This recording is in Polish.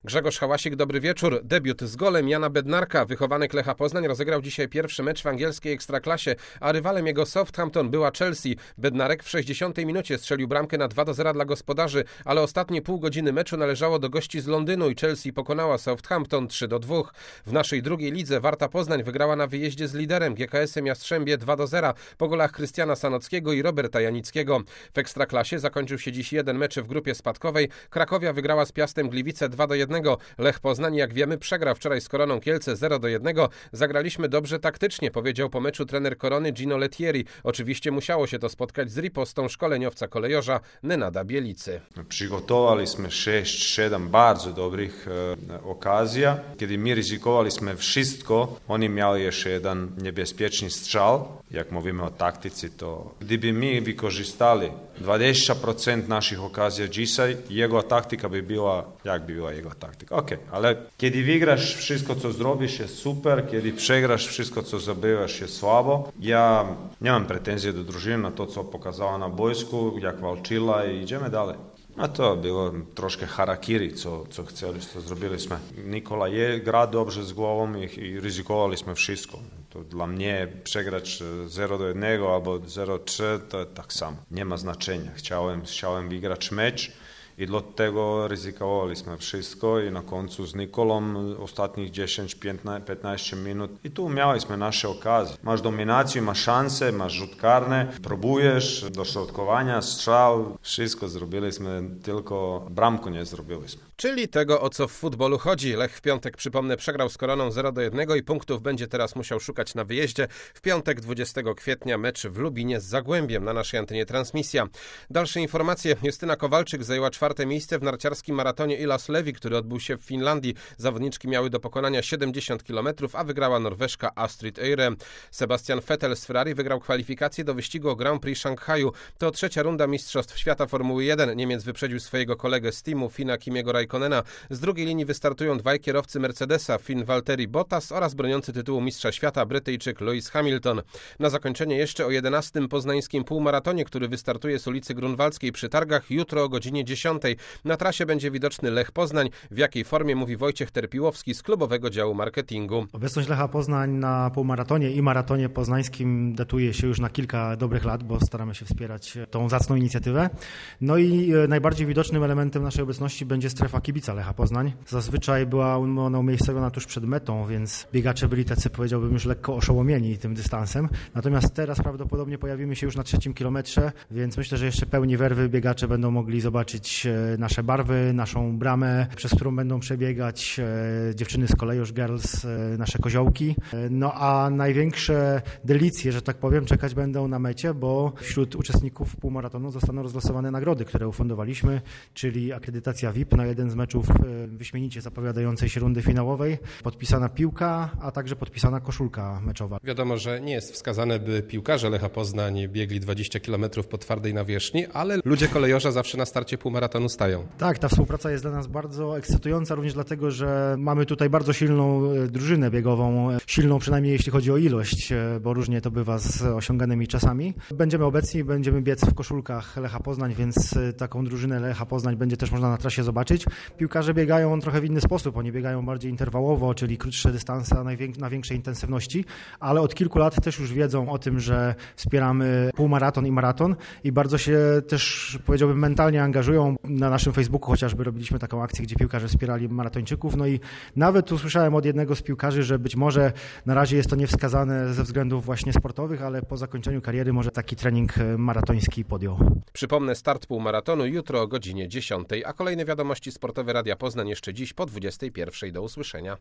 Grzegorz Hałasik, dobry wieczór. Debiut z golem Jana Bednarka. Wychowanek Lecha Poznań rozegrał dzisiaj pierwszy mecz w angielskiej Ekstraklasie, a rywalem jego Southampton była Chelsea. Bednarek w 60. minucie strzelił bramkę na 2-0 dla gospodarzy, ale ostatnie pół godziny meczu należało do gości z Londynu i Chelsea pokonała Southampton 3-2. W naszej drugiej lidze Warta Poznań wygrała na wyjeździe z liderem GKS-em Jastrzębie 2-0 po golach Krystiana Sanockiego i Roberta Janickiego. W Ekstraklasie zakończył się dziś jeden mecz w grupie spadkowej. Krakowia wygrała z Piastem Gliwice 2-1. Lech Poznań, jak wiemy, przegrał wczoraj z Koroną Kielce 0-1. Zagraliśmy dobrze taktycznie, powiedział po meczu trener Korony Gino Lettieri. Oczywiście musiało się to spotkać z ripostą szkoleniowca kolejorza Nenada Bielicy. Przygotowaliśmy 6-7 bardzo dobrych okazji. Kiedy my ryzykowaliśmy wszystko, oni mieli jeszcze jeden niebezpieczny strzał. Jak mówimy o taktyce, to gdyby my wykorzystali 20% naszych okazji dzisiaj, jego taktyka by była, jak by była jego taktyka. Okej, ale kiedy wygrasz wszystko, co zrobisz, jest super, kiedy przegrasz wszystko, co zrobiłeś, jest słabo. Ja nie mam pretensji do drużyny na to, co pokazała na boisku, jak walczyła i idziemy dalej. A to było troszkę harakiri, co chcieli, co zrobiliśmy. Nikola gra dobrze z głową i ryzykowaliśmy wszystko. To dla mnie przegrać 0-1 albo 0-3 to tak samo. Nie ma znaczenia. Chciałem wygrać mecz i dlatego ryzykowaliśmy wszystko i na końcu z Nikolą ostatnich 10-15 minut. I tu mieliśmy nasze okazje. Masz dominację, masz szanse, masz rzut karny, próbujesz do środkowania, strzał, wszystko zrobiliśmy, tylko bramku nie zrobiliśmy. Czyli tego, o co w futbolu chodzi. Lech w piątek, przypomnę, przegrał z Koroną 0-1 i punktów będzie teraz musiał szukać na wyjeździe. W piątek 20 kwietnia mecz w Lubinie z Zagłębiem, na naszej antenie transmisja. Dalsze informacje. Justyna Kowalczyk zajęła 4. miejsce w narciarskim maratonie Illas Levi, który odbył się w Finlandii. Zawodniczki miały do pokonania 70 km, a wygrała Norweżka Astrid Øyre. Sebastian Vettel z Ferrari wygrał kwalifikację do wyścigu o Grand Prix Szanghaju. To 3. runda Mistrzostw Świata Formuły 1. Niemiec wyprzedził swojego kolegę z teamu, Fina Kimiego Raikkonena. Z drugiej linii wystartują dwaj kierowcy Mercedesa, Finn Valtteri Bottas oraz broniący tytułu mistrza świata Brytyjczyk Lewis Hamilton. Na zakończenie jeszcze o 11. poznańskim półmaratonie, który wystartuje z ulicy Grunwaldzkiej przy Targach jutro o godzinie 10. Na trasie będzie widoczny Lech Poznań. W jakiej formie, mówi Wojciech Terpiłowski z klubowego działu marketingu. Obecność Lecha Poznań na półmaratonie i maratonie poznańskim datuje się już na kilka dobrych lat, bo staramy się wspierać tą zacną inicjatywę. No i najbardziej widocznym elementem naszej obecności będzie strefa kibica Lecha Poznań. Zazwyczaj była ona umiejscowiona tuż przed metą, więc biegacze byli tacy, powiedziałbym, już lekko oszołomieni tym dystansem. Natomiast teraz prawdopodobnie pojawimy się już na 3. kilometrze, więc myślę, że jeszcze pełni werwy biegacze będą mogli zobaczyć nasze barwy, naszą bramę, przez którą będą przebiegać dziewczyny z Kolejorz Girls, nasze koziołki. No a największe delicje, że tak powiem, czekać będą na mecie, bo wśród uczestników półmaratonu zostaną rozlosowane nagrody, które ufundowaliśmy, czyli akredytacja VIP na jeden z meczów wyśmienicie zapowiadającej się rundy finałowej, podpisana piłka, a także podpisana koszulka meczowa. Wiadomo, że nie jest wskazane, by piłkarze Lecha Poznań biegli 20 km po twardej nawierzchni, ale ludzie kolejorza zawsze na starcie półmaratonu stają. Tak, ta współpraca jest dla nas bardzo ekscytująca, również dlatego, że mamy tutaj bardzo silną drużynę biegową, silną przynajmniej jeśli chodzi o ilość, bo różnie to bywa z osiąganymi czasami. Będziemy obecni, będziemy biec w koszulkach Lecha Poznań, więc taką drużynę Lecha Poznań będzie też można na trasie zobaczyć. Piłkarze biegają trochę w inny sposób, oni biegają bardziej interwałowo, czyli krótsze dystanse na większej intensywności, ale od kilku lat też już wiedzą o tym, że wspieramy półmaraton i maraton i bardzo się też, powiedziałbym, mentalnie angażują. Na naszym Facebooku chociażby robiliśmy taką akcję, gdzie piłkarze wspierali maratończyków, no i nawet usłyszałem od jednego z piłkarzy, że być może na razie jest to niewskazane ze względów właśnie sportowych, ale po zakończeniu kariery może taki trening maratoński podjął. Przypomnę, start półmaratonu jutro o godzinie 10, a kolejne wiadomości sportowe Radia Poznań jeszcze dziś po 21. Do usłyszenia.